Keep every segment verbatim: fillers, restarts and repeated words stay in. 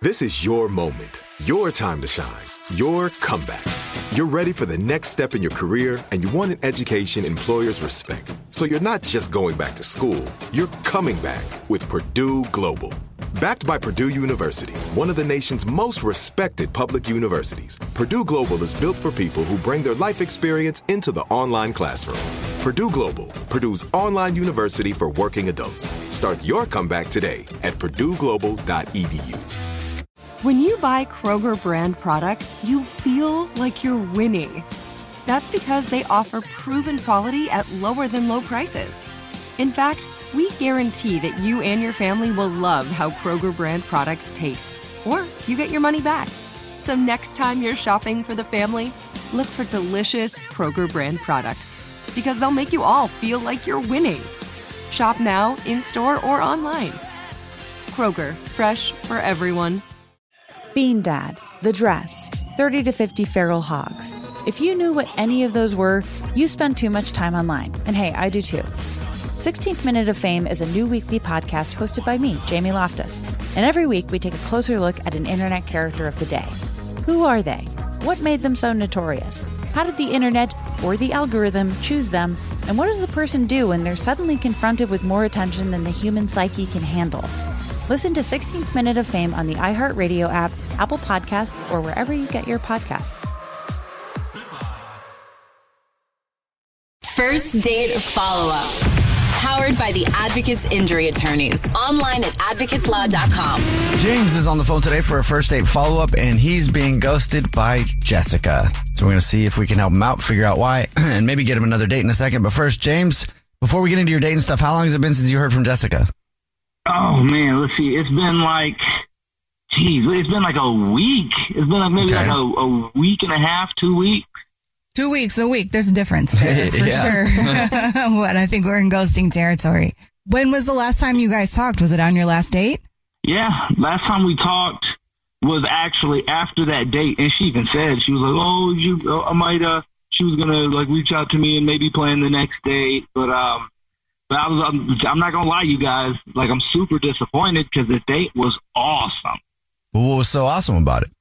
This is your moment, your time to shine, your comeback. You're ready for the next step in your career, and you want an education employers respect. So you're not just going back to school, you're coming back with Purdue Global. Backed by Purdue University, one of the nation's most respected public universities, Purdue Global is built for people who bring their life experience into the online classroom. Purdue Global, Purdue's online university for working adults. Start your comeback today at purdue global dot e d u. When you buy Kroger brand products, you feel like you're winning. That's because they offer proven quality at lower than low prices. In fact, we guarantee that you and your family will love how Kroger brand products taste, or you get your money back. So next time you're shopping for the family, look for delicious Kroger brand products, because they'll make you all feel like you're winning. Shop now, in-store, or online. Kroger, fresh for everyone. Bean Dad, The Dress, thirty to fifty Feral Hogs. If you knew what any of those were, you spend too much time online. And hey, I do too. sixteenth Minute of Fame is a new weekly podcast hosted by me, Jamie Loftus. And every week we take a closer look at an internet character of the day. Who are they? What made them so notorious? How did the internet or the algorithm choose them? And what does a person do when they're suddenly confronted with more attention than the human psyche can handle? Listen to sixteenth Minute of Fame on the iHeartRadio app, Apple Podcasts, or wherever you get your podcasts. First Date Follow-Up. Powered by the Advocates Injury Attorneys. Online at advocates law dot com. James is on the phone today for a first date follow-up, and he's being ghosted by Jessica. So we're going to see if we can help him out, figure out why, and maybe get him another date in a second. But first, James, before we get into your date and stuff, how long has it been since you heard from Jessica? Oh, man, let's see. It's been like, geez, it's been like a week. It's been like maybe Okay. like a, a week and a half, two weeks. Two weeks a week. There's a difference there, for Yeah. sure. What I think we're in ghosting territory. When was the last time you guys talked? Was it on your last date? Yeah, last time we talked was actually after that date, and she even said, she was like, oh, you, uh, I might, uh, she was going to like reach out to me and maybe plan the next date, but, um, but I was, I'm, I'm not going to lie, you guys, like I'm super disappointed because the date was awesome. Well, what was so awesome about it?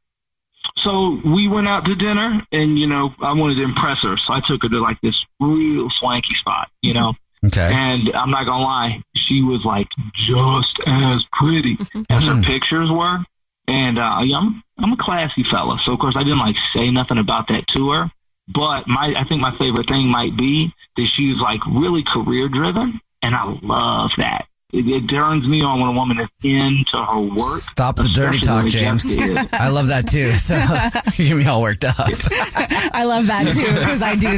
So we went out to dinner, and, you know, I wanted to impress her, so I took her to, like, this real swanky spot, you know? Okay. And I'm not going to lie, she was, like, just as pretty as her pictures were. And uh, yeah, I'm, I'm a classy fella, so, of course, I didn't, like, say nothing about that to her. But my I think my favorite thing might be that she's, like, really career-driven, and I love that. It, it turns me on when a woman is into her work. Stop the dirty talk, James. I love that too. So you get me all worked up. I love that too, because I do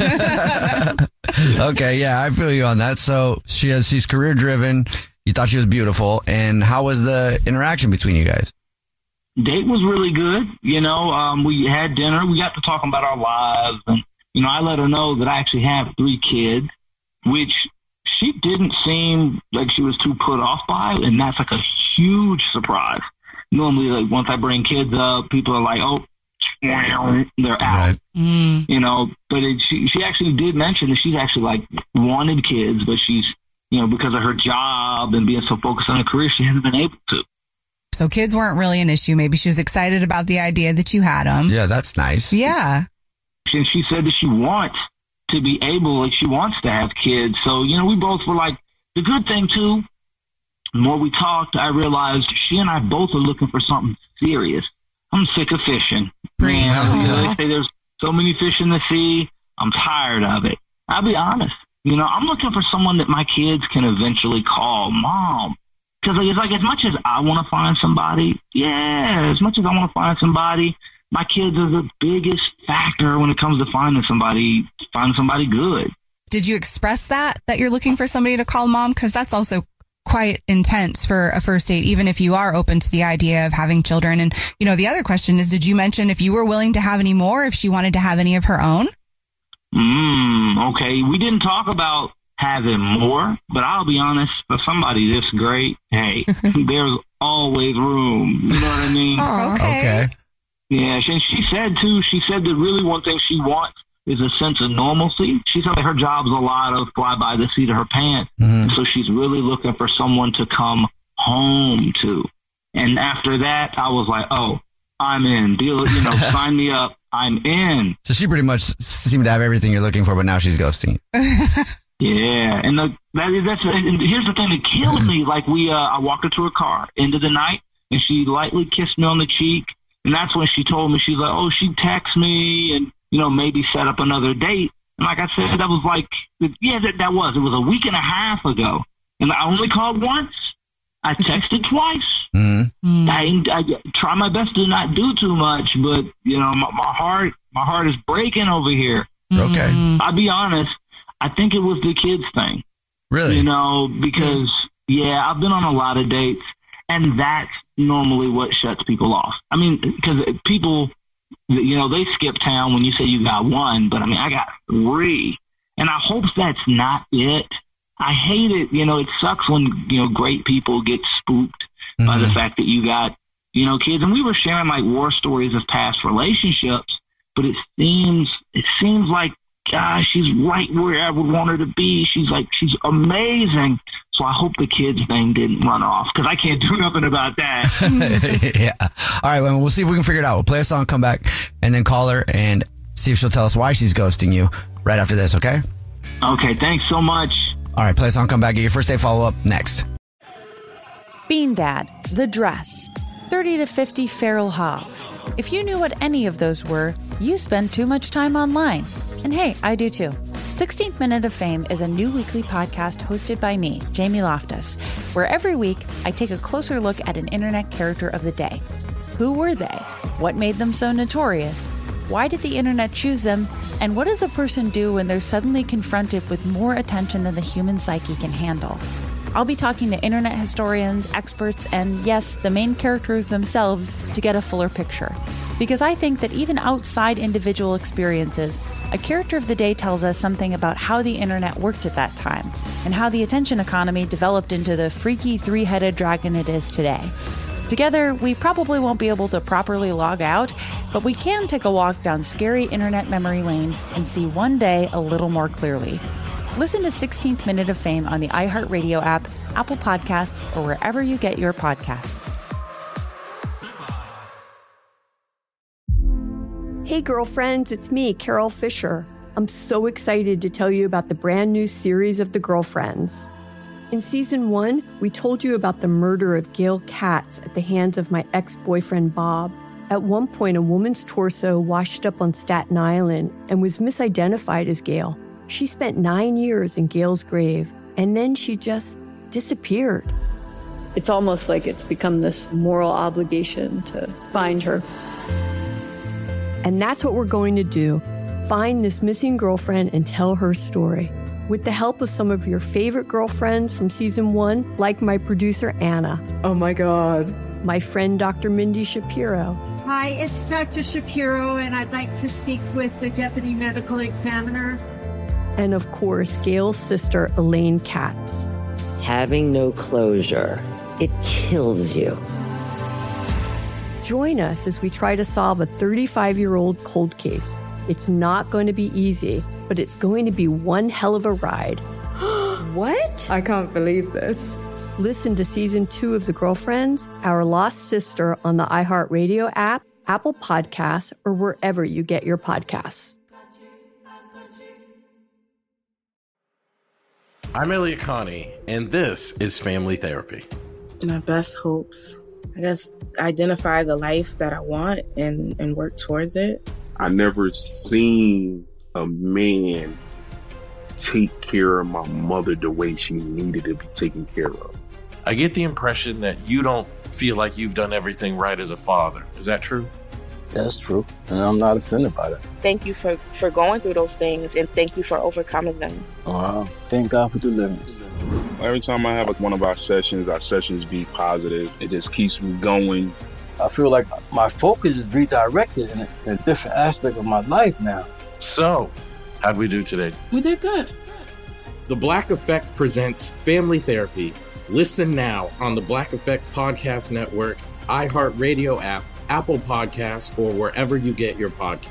that. Okay, yeah, I feel you on that. So she has, she's career driven. You thought she was beautiful. And how was the interaction between you guys? Date was really good. You know, um, we had dinner. We got to talking about our lives. And, you know, I let her know that I actually have three kids, which she didn't seem like she was too put off by, and that's like a huge surprise. Normally, like once I bring kids up, people are like, "Oh, they're out," Right. Mm. you know. But it, she she actually did mention that she's actually like wanted kids, but she's, you know, because of her job and being so focused on her career, she hasn't been able to. So kids weren't really an issue. Maybe she was excited about the idea that you had them. Yeah, that's nice. Yeah. And she said that she wants to be able, like she wants to have kids. So, you know, we both were like, the good thing too, the more we talked, I realized she and I both are looking for something serious. I'm sick of fishing. Man, I, you know, they say there's so many fish in the sea. I'm tired of it. I'll be honest. You know, I'm looking for someone that my kids can eventually call mom. Because it's like, as much as I want to find somebody, yeah, as much as I want to find somebody, my kids are the biggest factor when it comes to finding somebody, finding somebody good. Did you express that, that you're looking for somebody to call mom? Because that's also quite intense for a first date, even if you are open to the idea of having children. And, you know, the other question is, did you mention if you were willing to have any more, if she wanted to have any of her own? Mm, okay. We didn't talk about having more, but I'll be honest, for somebody this great, hey, there's always room. You know what I mean? Oh, okay. Okay. Yeah, she, she said, too, she said that really one thing she wants is a sense of normalcy. She said that her job's a lot of fly by the seat of her pants. Mm-hmm. So she's really looking for someone to come home to. And after that, I was like, oh, I'm in. Deal, you know, sign me up. I'm in. So she pretty much seemed to have everything you're looking for, but now she's ghosting. Yeah, and the, that is that's. And here's the thing that killed me. Like we, uh, I walked her to her car, end of the night, and she lightly kissed me on the cheek, and that's when she told me, she's like, oh, she texted me, and you know, maybe set up another date. And like I said, that was like, yeah, that that was. It was a week and a half ago, and I only called once. I texted twice. Mm-hmm. I, I try my best to not do too much, but you know, my, my heart, my heart is breaking over here. Okay, I'll be honest. I think it was the kids thing. Really? You know, because, yeah, I've been on a lot of dates, and that's normally what shuts people off. I mean, because people, you know, they skip town when you say you got one, but, I mean, I got three. And I hope that's not it. I hate it. You know, it sucks when, you know, great people get spooked mm-hmm. by the fact that you got, you know, kids. And we were sharing, like, war stories of past relationships, but it seems, it seems like, gosh, she's right where I would want her to be. She's like, she's amazing. So I hope the kids thing didn't run off because I can't do nothing about that. Yeah. All right, well, we'll see if we can figure it out. We'll play a song, come back, and then call her and see if she'll tell us why she's ghosting you right after this, okay? Okay, thanks so much. All right, play a song, come back, get your first date follow-up next. Bean Dad, The Dress, thirty to fifty feral hogs. If you knew what any of those were, you spend too much time online. And hey, I do too. sixteenth Minute of Fame is a new weekly podcast hosted by me, Jamie Loftus, where every week I take a closer look at an internet character of the day. Who were they? What made them so notorious? Why did the internet choose them? And what does a person do when they're suddenly confronted with more attention than the human psyche can handle? I'll be talking to internet historians, experts, and yes, the main characters themselves to get a fuller picture. Because I think that even outside individual experiences, a character of the day tells us something about how the internet worked at that time and how the attention economy developed into the freaky three-headed dragon it is today. Together, we probably won't be able to properly log out, but we can take a walk down scary internet memory lane and see one day a little more clearly. Listen to sixteenth Minute of Fame on the iHeartRadio app, Apple Podcasts, or wherever you get your podcasts. Hey girlfriends, it's me, Carol Fisher. I'm so excited to tell you about the brand new series of The Girlfriends. In season one, we told you about the murder of Gail Katz at the hands of my ex-boyfriend Bob. At one point, a woman's torso washed up on Staten Island and was misidentified as Gail. She spent nine years in Gail's grave, and then she just disappeared. It's almost like it's become this moral obligation to find her. And that's what we're going to do. Find this missing girlfriend and tell her story. With the help of some of your favorite girlfriends from season one, like my producer, Anna. Oh my God. My friend, Doctor Mindy Shapiro. Hi, it's Doctor Shapiro, and I'd like to speak with the Deputy Medical Examiner. And of course, Gail's sister, Elaine Katz. Having no closure, it kills you. Join us as we try to solve a thirty-five-year-old cold case. It's not going to be easy, but it's going to be one hell of a ride. What? I can't believe this. Listen to season two of The Girlfriends, Our Lost Sister on the iHeartRadio app, Apple Podcasts, or wherever you get your podcasts. I'm Elliot Connie, and this is Family Therapy. My best hopes, I guess, identify the life that I want and, and work towards it. I never seen a man take care of my mother the way she needed to be taken care of. I get the impression that you don't feel like you've done everything right as a father. Is that true? That's true, and I'm not offended by that. Thank you for, for going through those things, and thank you for overcoming them. Wow, thank God for deliverance. Every time I have like one of our sessions, our sessions be positive. It just keeps me going. I feel like my focus is redirected in a, in a different aspect of my life now. So, how'd we do today? We did good. The Black Effect presents Family Therapy. Listen now on the Black Effect Podcast Network, iHeartRadio app, Apple Podcasts, or wherever you get your podcasts.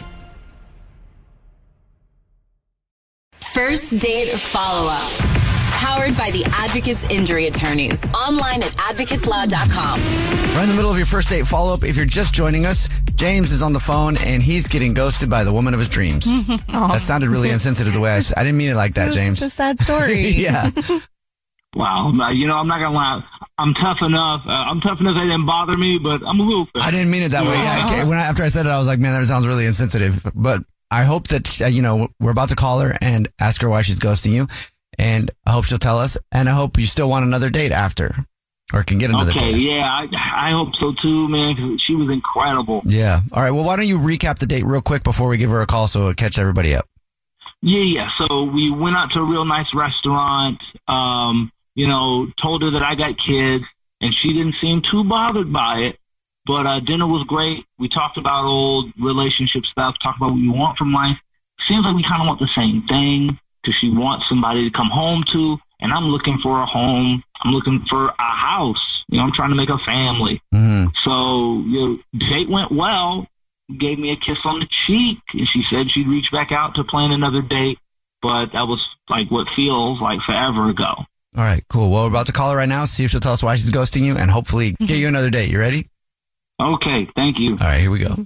First date follow-up. Powered by the Advocates Injury Attorneys. Online at advocates law dot com. We're in the middle of your first date follow-up. If you're just joining us, James is on the phone and he's getting ghosted by the woman of his dreams. That sounded really insensitive the way I said. I didn't mean it like that, James. It's a sad story. Yeah. Wow. You know, I'm not going to lie. I'm tough enough. Uh, I'm tough enough that it didn't bother me, but I'm a little... I didn't mean it that way. Yeah, when I, after I said it, I was like, man, that sounds really insensitive. But I hope that, uh, you know, we're about to call her and ask her why she's ghosting you. And I hope she'll tell us. And I hope you still want another date after. Or can get another okay, date. yeah. I, I hope so too, man, because she was incredible. Yeah. All right. Well, why don't you recap the date real quick before we give her a call so it'll catch everybody up. Yeah, yeah. So we went out to a real nice restaurant, um, you know, told her that I got kids, and she didn't seem too bothered by it. But uh, dinner was great. We talked about old relationship stuff, talked about what we want from life. Seems like we kind of want the same thing because she wants somebody to come home to, and I'm looking for a home. I'm looking for a house. You know, I'm trying to make a family. Mm-hmm. So, you know, date went well. Gave me a kiss on the cheek, and she said she'd reach back out to plan another date, but that was like what feels like forever ago. All right, cool. Well, we're about to call her right now, see if she'll tell us why she's ghosting you, and hopefully get you another date. You ready? Okay, thank you. All right, here we go.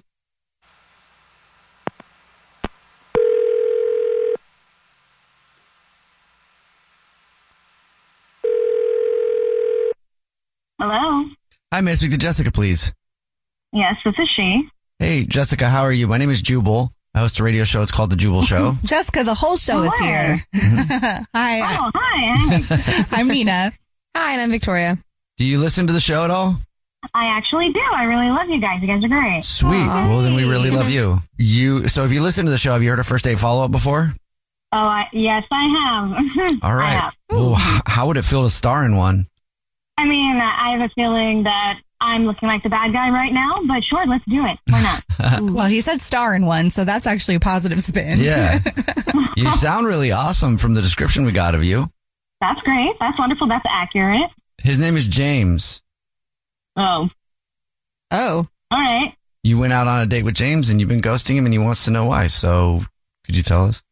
Hello? Hi, may I speak to Jessica, please? Yes, this is she. Hey, Jessica, how are you? My name is Jubal. I host a radio show. It's called The Jubal Show. Jessica, the whole show Oh, is hi. here. Hi. Oh, hi. I'm Nina. Hi, and I'm Victoria. Do you listen to the show at all? I actually do. I really love you guys. You guys are great. Sweet. Well, then we really love you. You. So if you listen to the show, have you heard a first date follow-up before? Oh, I, yes, I have. All I right. have. Well, h- how would it feel to star in one? I mean, I have a feeling that I'm looking like the bad guy right now, but sure, let's do it. Why not? Well, he said star in one, so that's actually a positive spin. Yeah. You sound really awesome from the description we got of you. That's great. That's wonderful. That's accurate. His name is James. Oh. Oh. All right. You went out on a date with James and you've been ghosting him and he wants to know why. So could you tell us?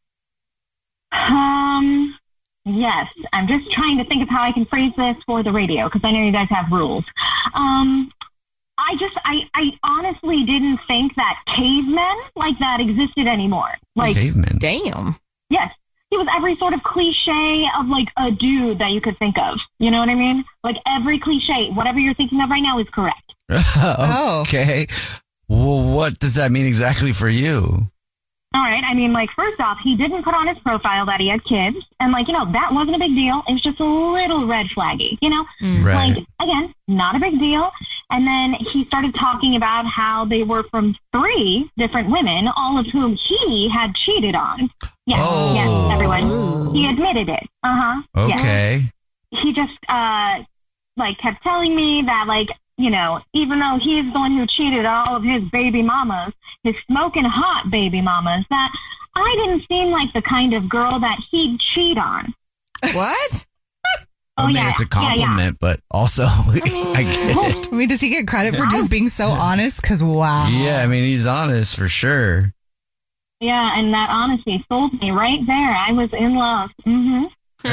Um, yes. I'm just trying to think of how I can phrase this for the radio because I know you guys have rules. Um, I just, I, I honestly didn't think that cavemen like that existed anymore. Like cavemen. Damn. Yes. He was every sort of cliche of like a dude that you could think of. You know what I mean? Like every cliche, whatever you're thinking of right now is correct. Okay. Well, what does that mean exactly for you? All right. I mean, like, first off, he didn't put on his profile that he had kids. And, like, you know, that wasn't a big deal. It was just a little red flaggy, you know? Right. Like, again, not a big deal. And then he started talking about how they were from three different women, all of whom he had cheated on. Yes, Oh. yes, everyone. He admitted it. Uh-huh. Yes. Okay. He just, uh, like, kept telling me that, like, you know, even though he's the one who cheated on all of his baby mamas, his smoking hot baby mamas, that I didn't seem like the kind of girl that he'd cheat on. What? I Oh, mean, yeah, it's a yeah, yeah. compliment, but also, I get it. I mean, does he get credit for just being so honest? Because, wow. Yeah, I mean, he's honest for sure. Yeah, and that honesty sold me right there. I was in love. Mm-hmm.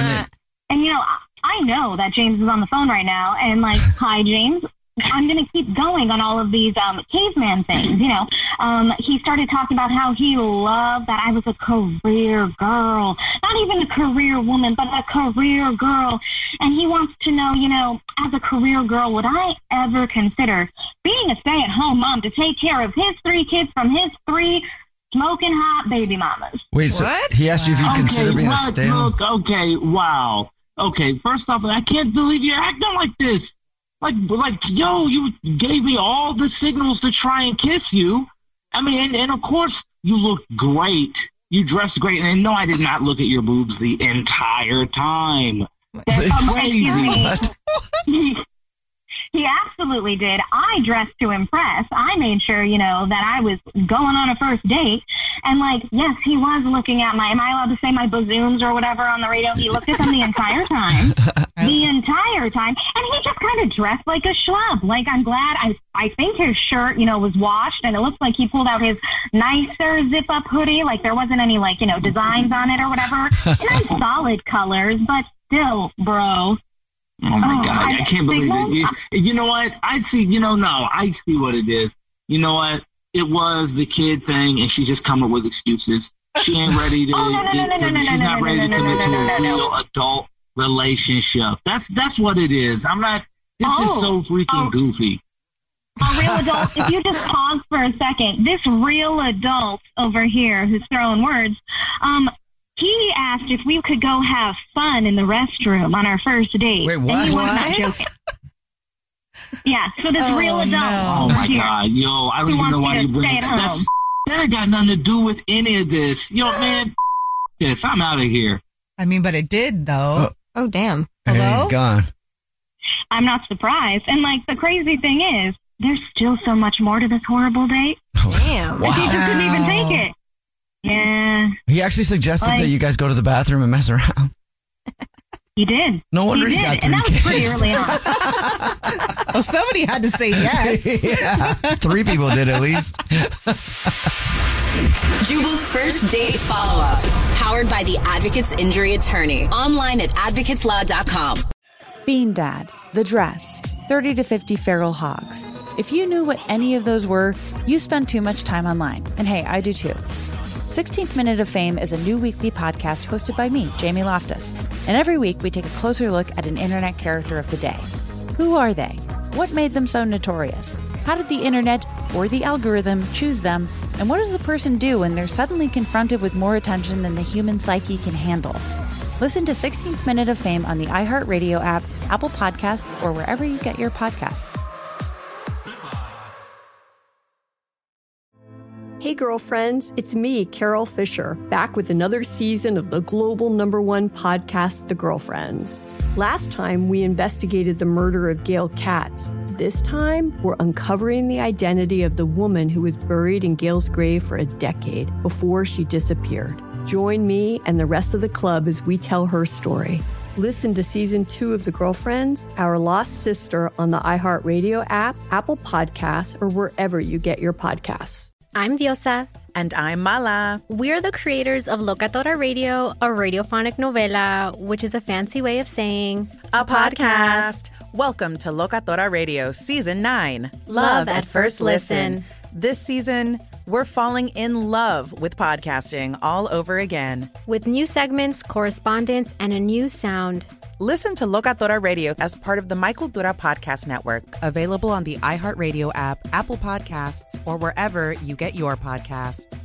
And, you know, I- I know that James is on the phone right now, and, like, hi, James. I'm going to keep going on all of these um, caveman things, you know. Um, he started talking about how he loved that I was a career girl. Not even a career woman, but a career girl. And he wants to know, you know, as a career girl, would I ever consider being a stay-at-home mom to take care of his three kids from his three smoking hot baby mamas? Wait, so he asked you if you Okay, consider being a look, stay look, okay, wow. Okay, first off, I can't believe you're acting like this. Like, like, yo, you gave me all the signals to try and kiss you. I mean, and, and of course, you look great. You dressed great. And no, I did not look at your boobs the entire time. That's Um, crazy. excuse me. He absolutely did. I dressed to impress. I made sure, you know, that I was going on a first date. And, like, yes, he was looking at my, am I allowed to say my bazooms or whatever on the radio? He looked at them the entire time. The entire time. And he just kind of dressed like a schlub. Like, I'm glad. I I think his shirt, you know, was washed. And it looks like he pulled out his nicer zip-up hoodie. Like, there wasn't any, like, you know, designs on it or whatever. Nice solid colors. But still, bro. Oh my Oh, God, I, I- can't believe signals? it. You, you know what? I see, you know, no, I see what it is. You know what? It was the kid thing, and she's just coming with excuses. She ain't ready to, Oh, no, no, no, to- no, no, she's no, not no, ready no, to no, commit no, to no, a no, no. real adult relationship. That's, that's what it is. I'm not, this Oh, is so freaking oh. goofy. A real adult, if you just pause for a second, this real adult over here who's throwing words, um, he asked if we could go have fun in the restroom on our first date. Wait, what? And he was not What? joking. Yeah, so this Oh, real adult no. Oh over my here God, yo, I don't who even wants know you why to you bring stay it at up. home. That's, that ain't got nothing to do with any of this. Yo, man, this, I'm out of here. I mean, but it did, though. Oh, damn. And Hello? he's gone. I'm not surprised. And, like, the crazy thing is, there's still so much more to this horrible date. Damn. The teacher couldn't even Wow. take it. Yeah, He actually suggested Like- that you guys go to the bathroom and mess around. he did. No wonder he he's did. got And that three was pretty kids. early on. Well, somebody had to say yes. Yeah, three people did at least. Jubal's first date follow up. Powered by the Advocates Injury Attorney. Online at advocates law dot com. Bean Dad, The Dress, thirty to fifty Feral Hogs. If you knew what any of those were, you spend too much time online. And hey, I do too. sixteenth Minute of Fame is a new weekly podcast hosted by me, Jamie Loftus. And every week we take a closer look at an internet character of the day. Who are they? What made them so notorious? How did the internet or the algorithm choose them? And what does a person do when they're suddenly confronted with more attention than the human psyche can handle? Listen to sixteenth Minute of Fame on the iHeartRadio app, Apple Podcasts, or wherever you get your podcasts. Hey, girlfriends, it's me, Carol Fisher, back with another season of the global number one podcast, The Girlfriends. Last time, we investigated the murder of Gail Katz. This time, we're uncovering the identity of the woman who was buried in Gail's grave for a decade before she disappeared. Join me and the rest of the club as we tell her story. Listen to season two of The Girlfriends, Our Lost Sister on the iHeartRadio app, Apple Podcasts, or wherever you get your podcasts. I'm Diosa. And I'm Mala. We're the creators of Locatora Radio, a radiophonic novela, which is a fancy way of saying A podcast. Welcome to Locatora Radio Season nine. Love at First Listen. This season, we're falling in love with podcasting all over again. With new segments, correspondence, and a new sound. Listen to Locatora Radio as part of the My Cultura Podcast Network, available on the iHeartRadio app, Apple Podcasts, or wherever you get your podcasts.